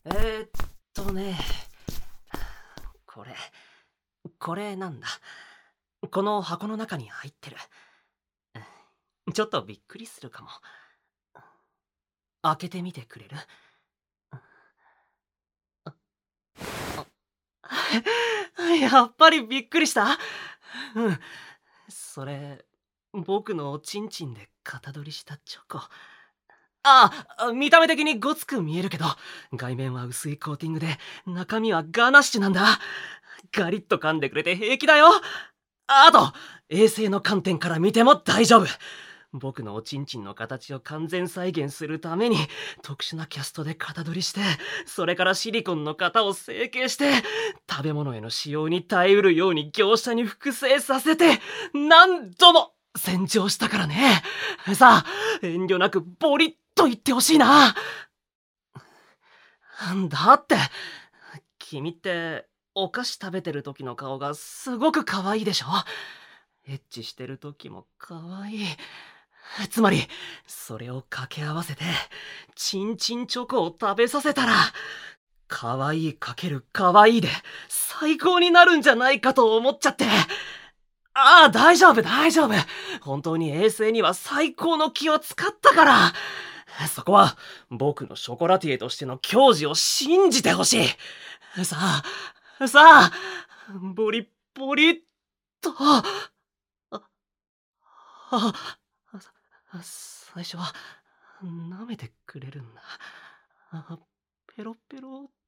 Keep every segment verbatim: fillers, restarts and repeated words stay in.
えーっとね、これ、これなんだ。この箱の中に入ってる。ちょっとびっくりするかも。開けてみてくれる？やっぱりびっくりした？うん。それ、僕のおちんちんで型取りしたチョコ。ああ、見た目的にごつく見えるけど、外面は薄いコーティングで、中身はガナッシュなんだ。ガリッと噛んでくれて平気だよ。あと、衛生の観点から見ても大丈夫。僕のおちんちんの形を完全再現するために特殊なキャストで型取りして、それからシリコンの型を成形して、食べ物への使用に耐えうるように業者に複製させて、何度も洗浄したからね。さあ、遠慮なくボリッと言ってほしいな。だって、君ってお菓子食べてる時の顔がすごく可愛いでしょ？エッチしてる時も可愛い。つまり、それを掛け合わせて、チンチンチョコを食べさせたら、可愛いかける可愛いで、最高になるんじゃないかと思っちゃって。ああ、大丈夫、大丈夫。本当に衛生には最高の気を使ったから。そこは、僕のショコラティエとしての矜持を信じてほしい。さあ、さあ、ボリッボリッと。あ、あ、最初は舐めてくれるんだ。あ、ペロペロって。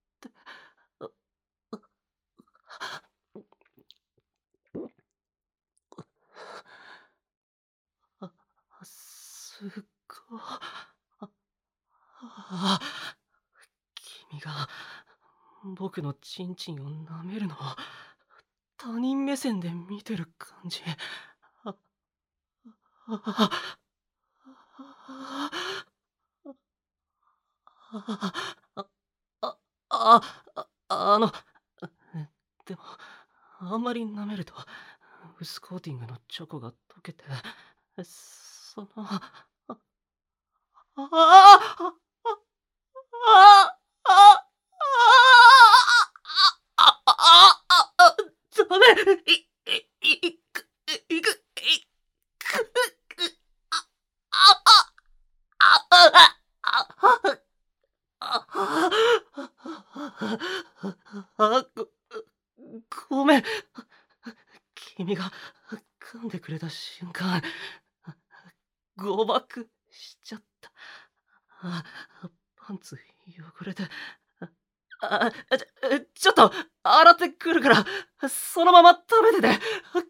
あ、あ、すっご。あ、あ、君が僕のチンチンを舐めるのを他人目線で見てる感じ。あ、あ、あ、あ、あ、あ、あの、でも、あんまり舐めると、薄コーティングのチョコが溶けて、その、あ、あ、あ、あ、あ、あ、あ、あ、あ、あ、ダメ、い、い、いく、いく、いく、あ、あ、あ、あ、あ、あ、あ、ご、ごめん。君が噛んでくれた瞬間、誤爆しちゃった。あ、パンツ汚れて。あ、ちょ、ちょっと洗ってくるから、そのまま食べてて。